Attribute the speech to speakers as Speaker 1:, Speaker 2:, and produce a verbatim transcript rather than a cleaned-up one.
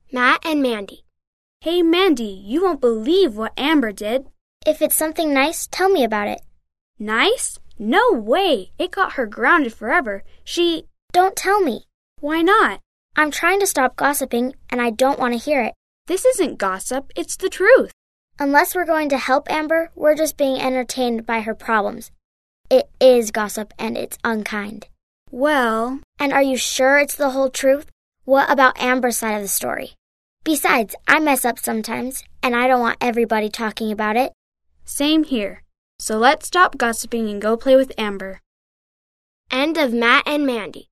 Speaker 1: Matt and Mandy.
Speaker 2: Hey, Mandy, you won't believe what Amber did.
Speaker 3: If it's something nice, tell me about it.
Speaker 2: Nice? No way. It got her grounded forever. She...
Speaker 3: Don't tell me.
Speaker 2: Why not?
Speaker 3: I'm trying to stop gossiping, and I don't want to hear it.
Speaker 2: This isn't gossip. It's the truth.
Speaker 3: Unless we're going to help Amber, we're just being entertained by her problems. It is gossip, and it's unkind.
Speaker 2: Well...
Speaker 3: And are you sure it's the whole truth? What about Amber's side of the story? Besides, I mess up sometimes, and I don't want everybody talking about it.
Speaker 2: Same here. So let's stop gossiping and go play with Amber.
Speaker 1: End of Matt and Mandy.